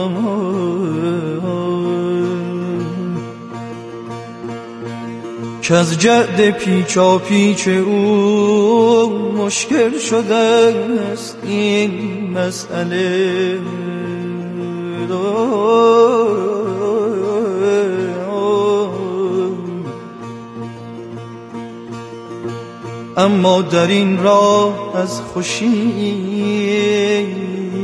که از جعد پیچا پیچ او مشکل شده است این مسئله. اما در این راه از خوشی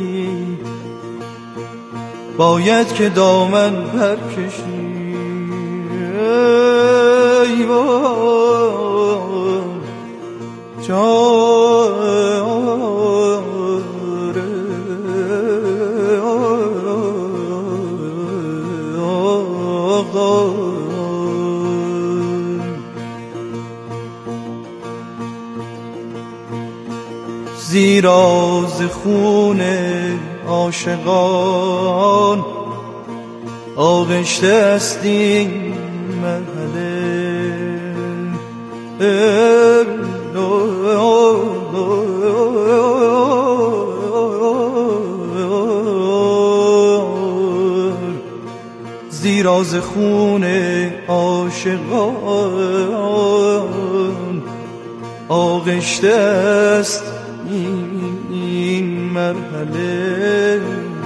باید که دامن برکشی. ای زیرا ز خون عاشقان آغشته است این مرحله. زیرا ز خون عاشقان آغشته است این مرحله.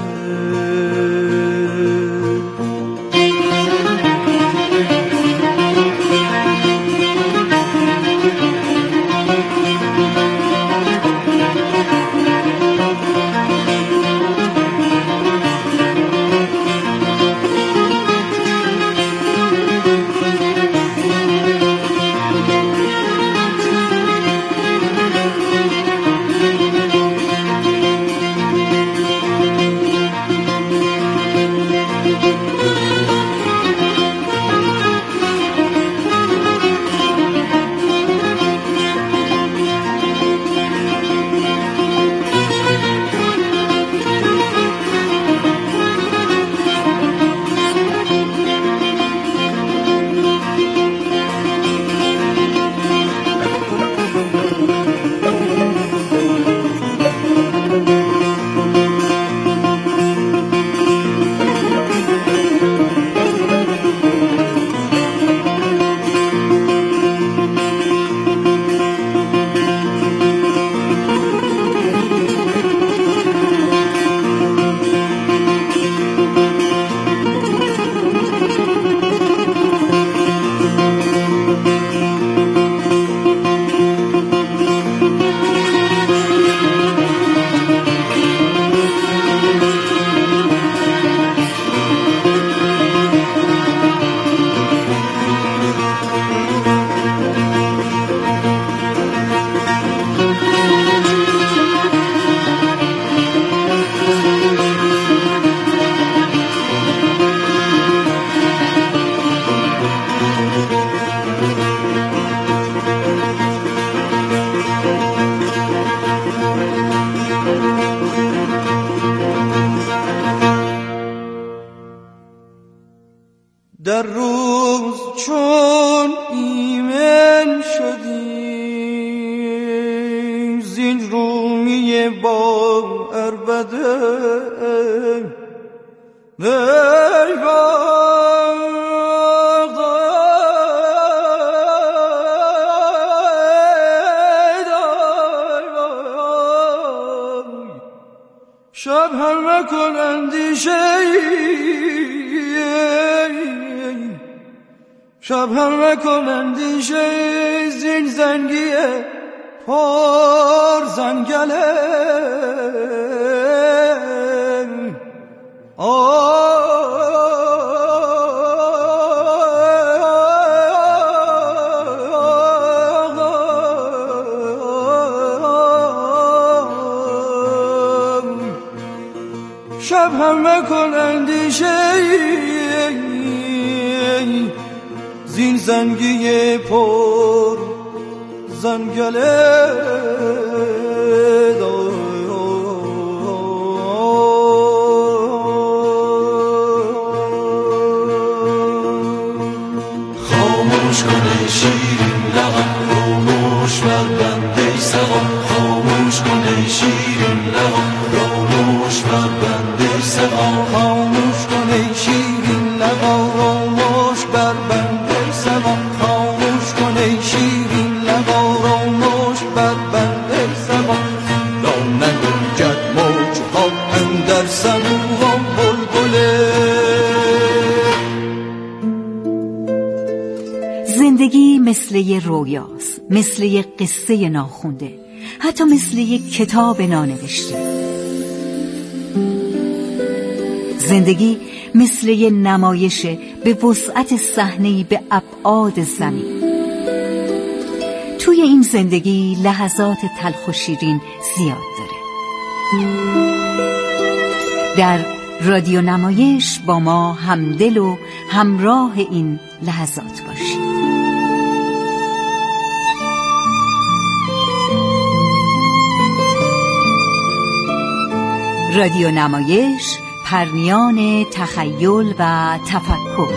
در روز چون ایمن شدیم زین رومی با عربده شب هم مکن اندیشه، شب هم مکن اندیشه زین زنگی پر زنگله. شب هم مکن اندیشه زین زنگی پر زنگله. خاموش کن ای شیرین لقم خاموش بر بنده سقم. خاموش کن ای شیرین لقم خاموش بر بنده سقا خاموش کن ای شیرین لبا رو مشک بر بند سقا خاموش کن ای شیرین لبا رو مشک بر بند سقا نگنجد موج ها اندر صبوح و بلبله. زندگی مثل یه رویاست، مثل یه قصه ناخونده، حتی مثل یه کتاب نانوشته. زندگی مثل یه نمایشه به وسعت صحنه‌ای به ابعاد زمین. توی این زندگی لحظات تلخ و شیرین زیاد داره. در رادیو نمایش با ما همدل و همراه این لحظات باشید. رادیو نمایش، پرمیان تخیل و تفکر.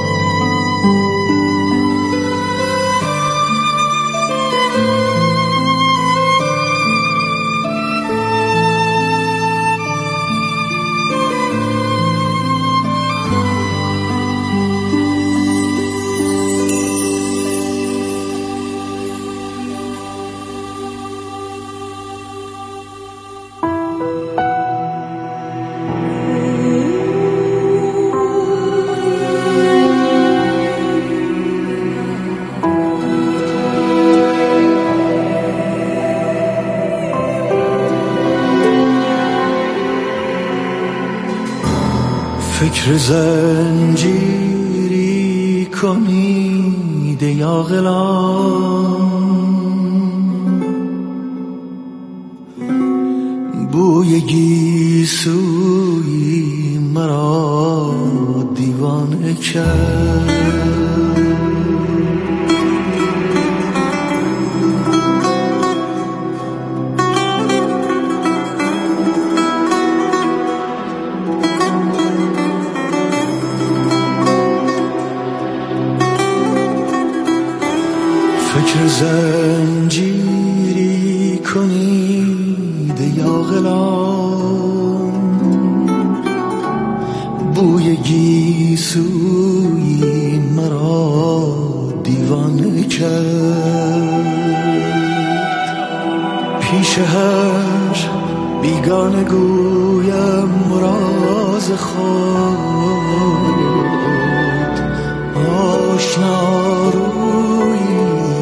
فکر زنجیری کنید یا غلام، بوی گیسوی مرا دیوانه کرد. فکر زنجیری کنید یا غلام، بوی گیسوی مرا دیوانه کرد. پیش هر بیگانه گویم راز خود، آشنا روی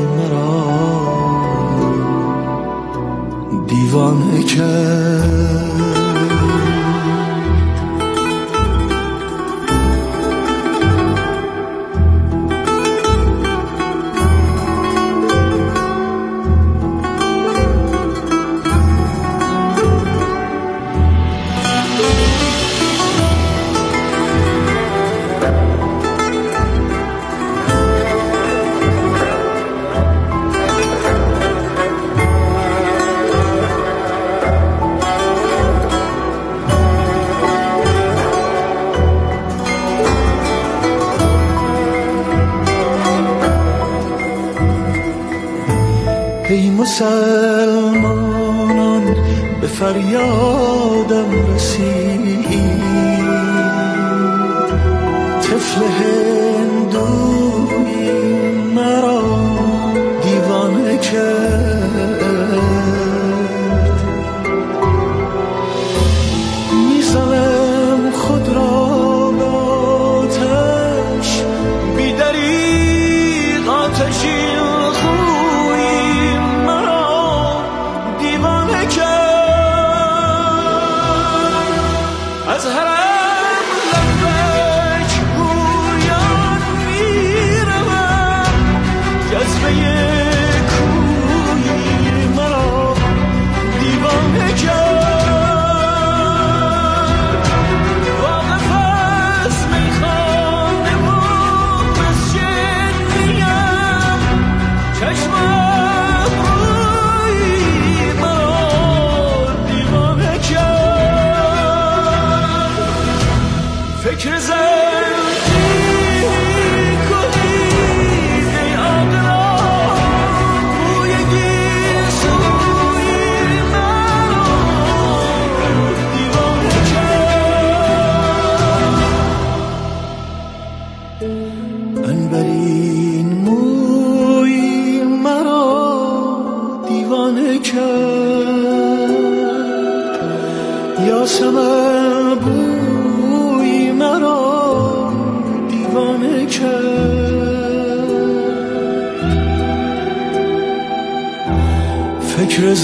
دیوانه کرد. ای مسلمانان به فریادم رسید، طفل هندوی مرا دیوانه کرد. میزنم خود را به آتش، بی دریغ آتشی از هرم لبک گویان میروم، جذبه کوی مرا دیوانه کرد. واقف از میخانه و مسجد نیم، چشمم روی مرا دیوانه کرد. فکر زنجیری کنید ای عقلان، بوی گیسوی مرا دیوانه کرد. فکر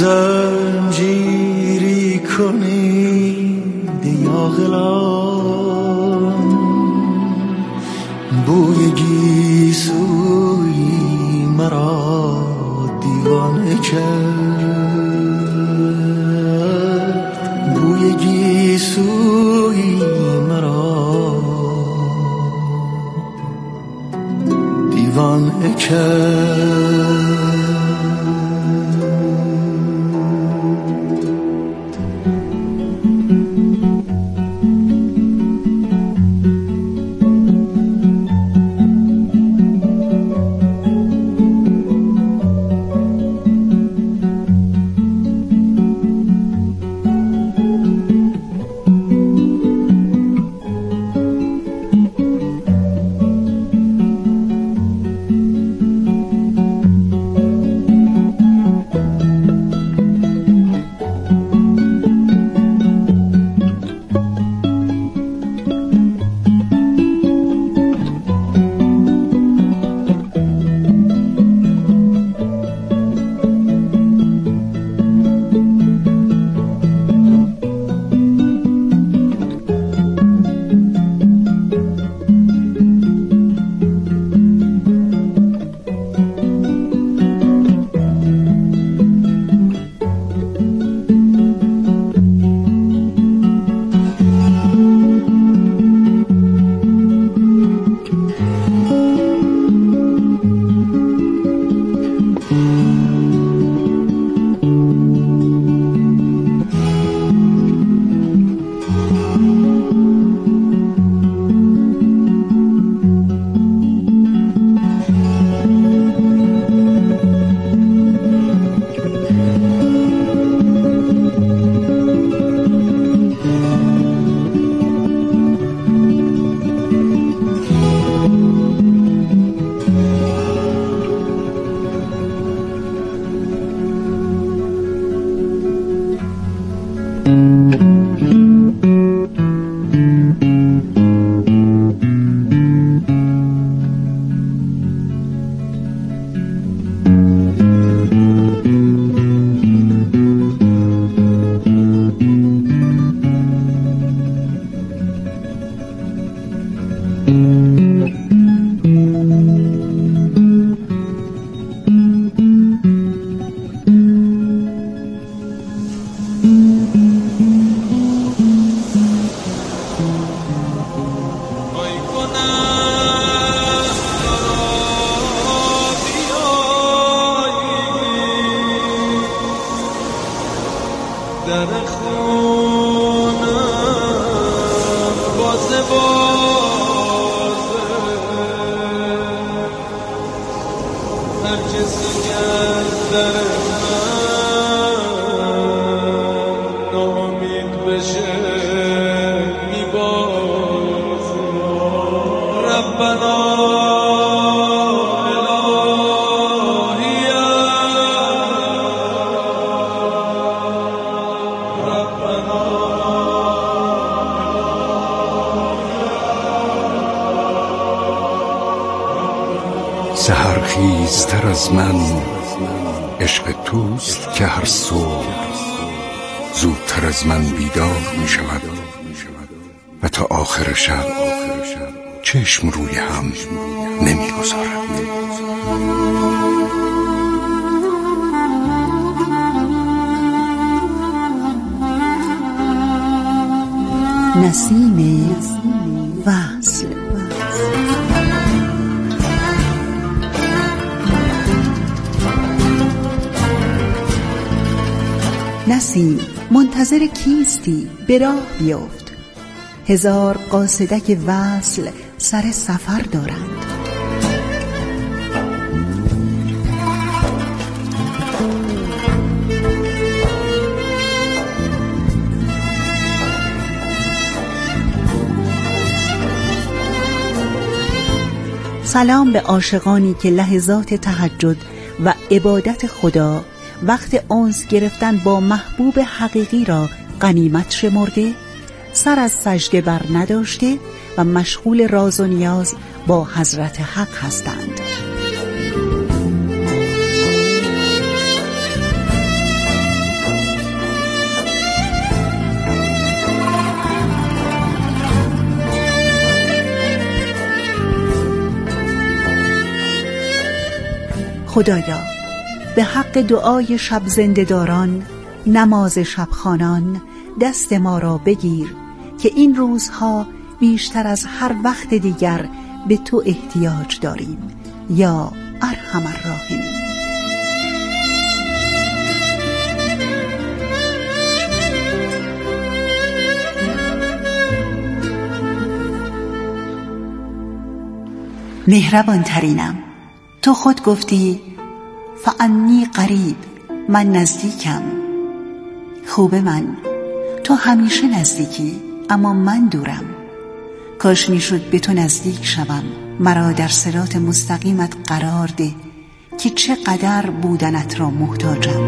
زنجیری کنید یا غلام، بوی گیسوی مرا دیوانه کرد، بوی گیسوی مرا دیوانه کرد. در خونم بازه هر کسی که از در من ناامید بشه میبازه. ربنا سحرخیزتر از من عشق توست که هر صبح زودتر از من بیدار می شود و تا آخر شب چشم روی هم نمی گذارد. نسیم وصل. نسیم منتظر کیستی؟ به راه بیفت، هزار قاصدک وصل سر سفر دارند. سلام به عاشقانی که لحظات تهجد و عبادت خدا وقت انس گرفتن با محبوب حقیقی را غنیمت شمرده، سر از سجده بر نداشته و مشغول راز و نیاز با حضرت حق هستند. خدایا به حق دعای شب زنده‌داران، نماز شبخوانان دست ما را بگیر که این روزها بیشتر از هر وقت دیگر به تو احتیاج داریم یا ارحم الراحمین. مهربان ترینم، تو خود گفتی فانی قریب، من نزدیکم. خوب من، تو همیشه نزدیکی اما من دورم. کاش میشد به تو نزدیک شوم، مرا در صراط مستقیمت قرار ده که چقدر بودنت را محتاجم.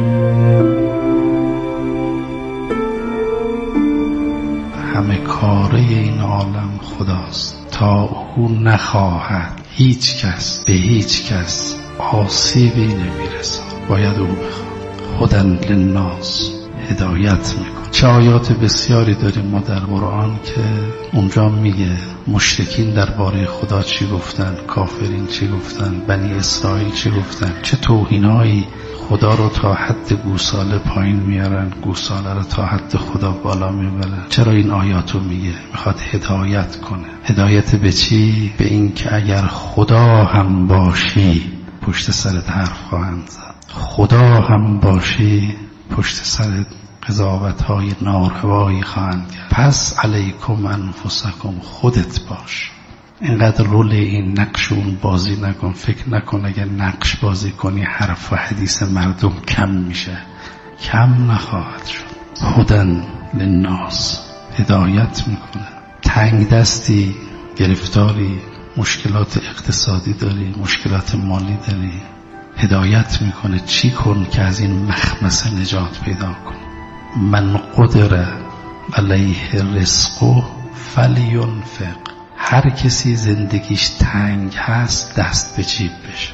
همه کاره این عالم خداست، تا او نخواهد هیچ کس به هیچ کس آسیبی نمیرسد. باید او بخواد. هدی للناس، هدایت میکنه. چه آیات بسیاری داریم ما در قرآن که اونجا میگه مشرکین درباره خدا چی گفتن، کافرین چی گفتن، بنی اسرائیل چی گفتن، چه توهینایی خدا رو تا حد گوساله پایین میارن، گوساله رو تا حد خدا بالا میبرن. چرا این آیاتو میگه؟ میخواد هدایت کنه. هدایت به چی؟ به این که اگر خدا هم باشی پشت سرت حرف خواهند زد، خدا هم باشی پشت سرت قضاوت‌های ناروایی خواهند کرد. پس علیکم انفسکم، خودت باش. اینقدر رول این نقش اون بازی نکن. فکر نکن اگه نقش بازی کنی حرف و حدیث مردم کم میشه. کم نخواهد شد. هدی للناس، هدایت میکنه. تنگ دستی، گرفتاری، مشکلات اقتصادی داری، مشکلات مالی داری، هدایت میکنه چی کن که از این مخمسه نجات پیدا کن. من قدر علیه رزقه فلینفق. هر کسی زندگیش تنگ هست دست به جیب بشه،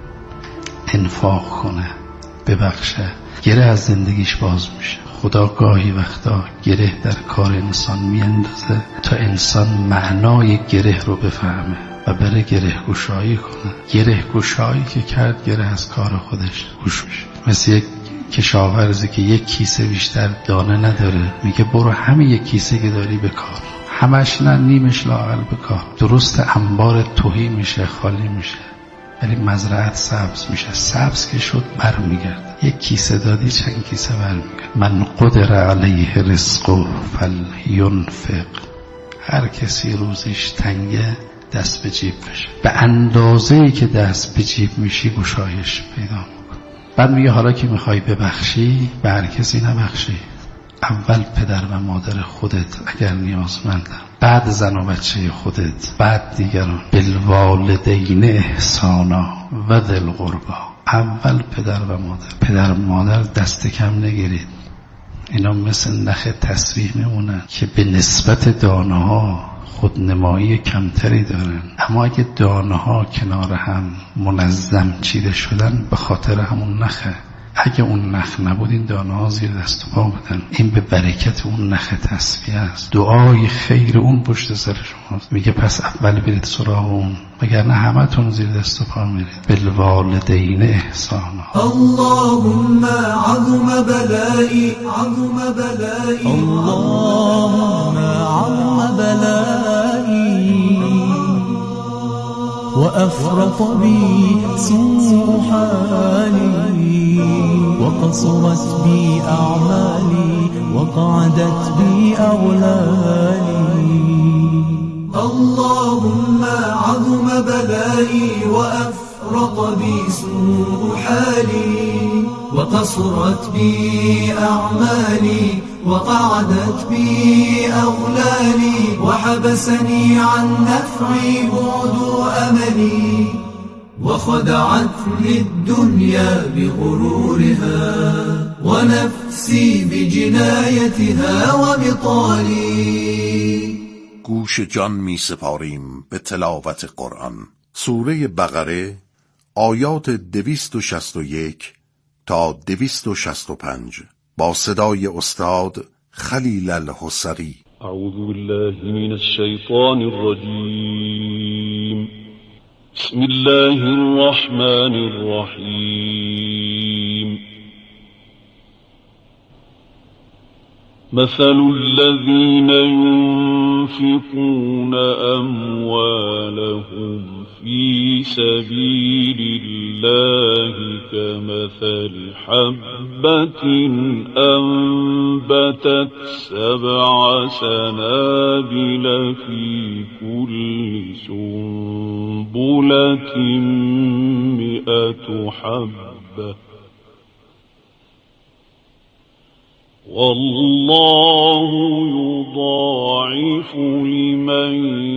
انفاق کنه، ببخشه. گره از زندگیش باز میشه. خدا گاهی وقتا گره در کار انسان میاندازه تا انسان معنای گره رو بفهمه و بره گره گشایی کنه. گره گشایی که کرد گره از کار خودش گوش میشه. مثل یک کشاورزی که یک کیسه بیشتر دانه نداره، میگه برو همه یک کیسه که داری بکار، همش نه، نیمش لااقل بکار. درست انبار تهی میشه، خالی میشه، ولی مزرعت سبز میشه. سبز که شد برمیگرد. یک کیسه دادی چند کیسه برمیگرد. من قدر علیه رزقه فلینفق. هر کسی روزیش تنگه دست به جیب بشه. به اندازه‌ای که دست به جیب میشی گشایش پیدا میکنه. بعد میگه حالا که میخوای ببخشی به هر کسی نبخشی. اول پدر و مادر خودت اگر نیازمندن، بعد زن و بچه خودت، بعد دیگران. بالوالدین احسانا و ذی القربی. اول پدر و مادر. پدر و مادر دست کم نگیرید. اینا مثل نخ تسبیح میمونن که به نسبت دانه ها خودنمایی کمتری دارن، اما اگه دانه ها کنار هم منظم چیده شدن به خاطر همون نخه. اگه اون نخ نبود این دانه ها زیر دست و پا بودن. این به برکت اون نخ تسبیح است. دعای خیر اون پشت سر شماست. میگه پس اول برید سراغ اون، وگرنه همه تون زیر دست و پا میرید. بالوالدین احسانا. اللهم عظم بلایی، عظم بلایی، اللهم عظم بلایی وأفرط بي سوء حالي وقصرت بي أعمالي وقعدت بي أغلالي. اللهم عظم بلائي وأفرط بي سوء حالي وقصرت بي أعمالي وقعدت بي أغلالي وحبسني عن نفعي بعد أملي وخدعتني الدنيا بغرورها ونفسي بجنايتها وبطالي. گوش جان می سپاریم به تلاوت قرآن. سوره بقره آیات 261 تا 265 با صدای استاد خلیل الحصری. اعوذ بالله من الشیطان الرجیم. بسم الله الرحمن الرحيم مثل الذين ينفقون أموالهم في سبيل الله كمثل حبة أنبتت 7 سنابل في كل سنبلة 100 حبة والله يضاعف لمن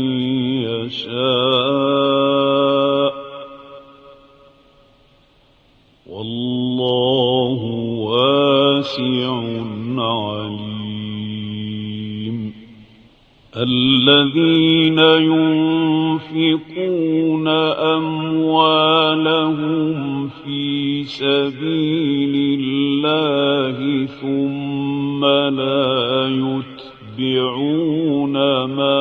يشاء والله واسع عليم الذين ينفقون أموالهم في سبيل الله ثم لا يتبعون ما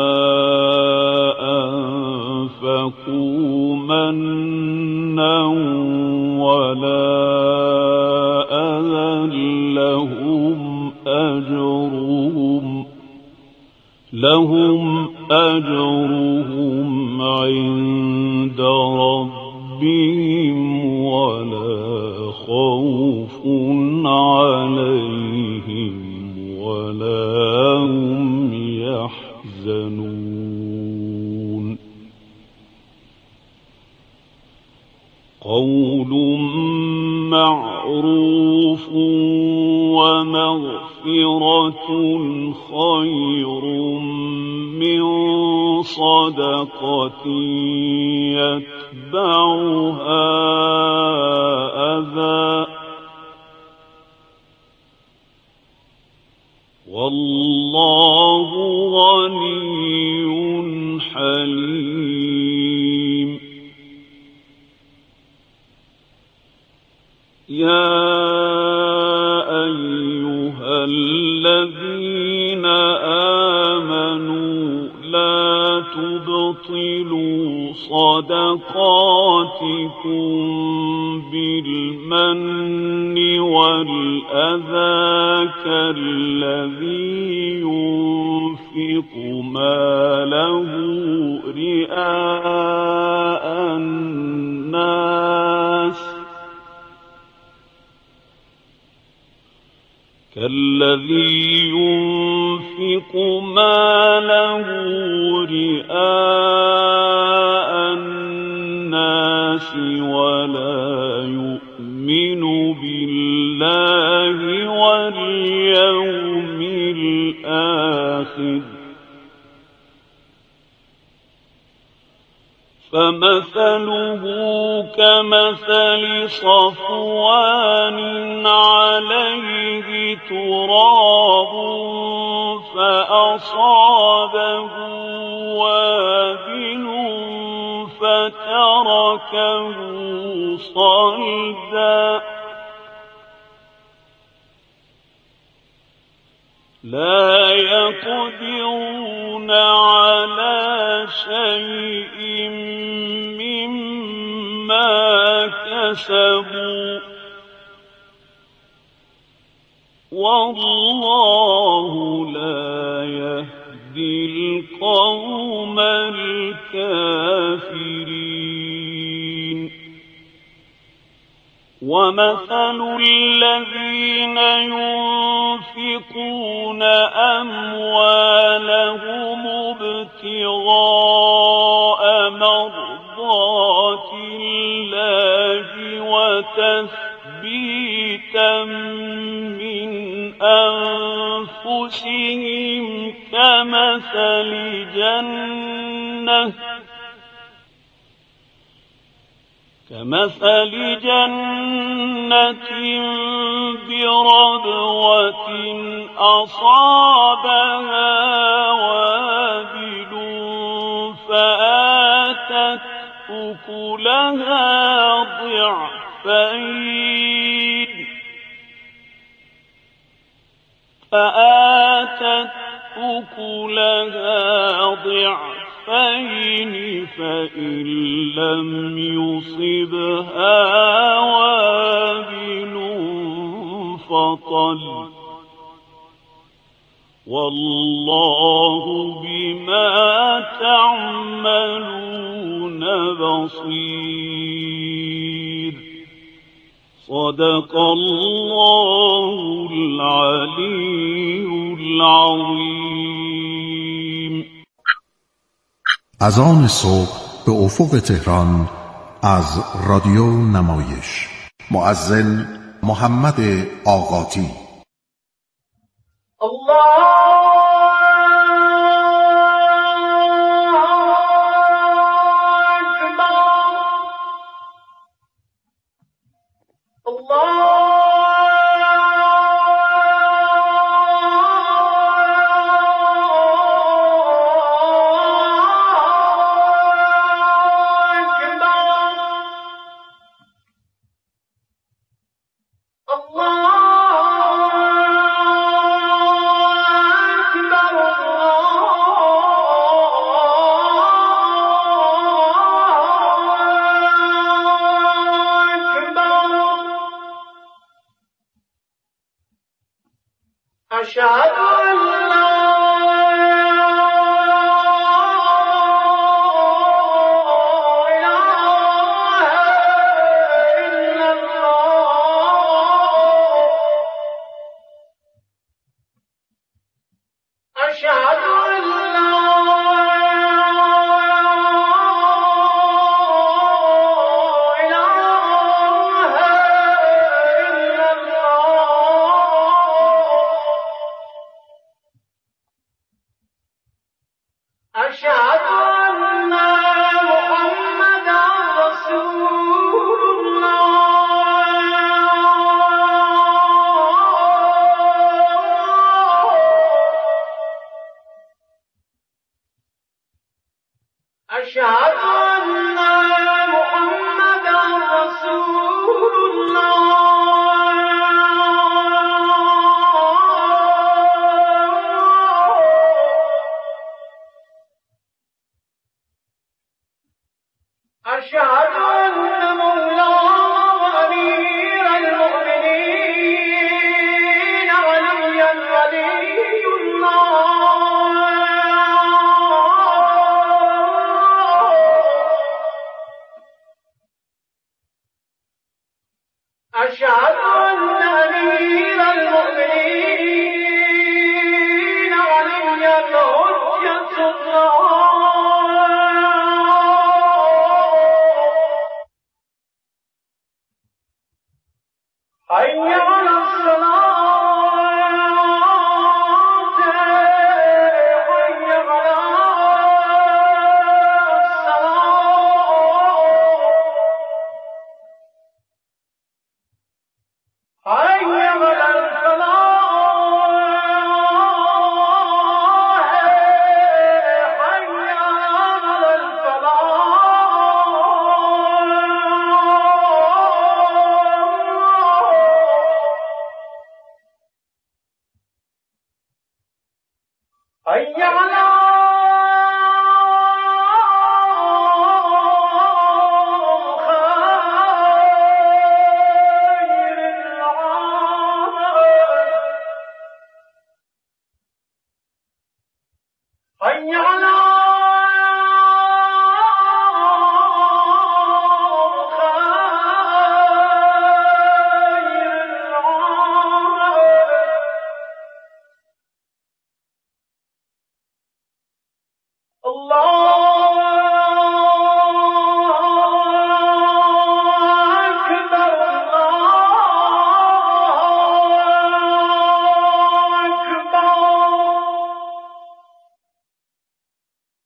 أنفقوا منا ولا أذى لهم أجرهم عند ربهم ولا خوف عليهم ولا هم يحزنون قول معروف ومغفرة خير من صدقة يتبعها أذى والله غني حليم يا أيها الذين آمنوا لا تبطلوا صدقاتكم بالمن والأذى كالذي ينفق ماله رئاء الناس رئاء الناس ولا يؤمن بالله واليوم الآخر فمثله كمثل صفوان عليه تراب فأصابه وابل فتركه صلدا لا يقدرون على شيء مما كسبوا والله لا يهدي القوم الكافرين ومثل الذين ينفقون أموالهم ابتغاء مرضات الله وتثبيتا من أنفسهم كمثل جنة بربوة أصابها وابل فآتت أكلها ضعفين فإن لم يصبها وابل فطل والله بما تعملون بصير. صدق الله العلی العظیم. از آن صبح به افق تهران از رادیو نمایش. مؤذن محمد آقاتی. Allah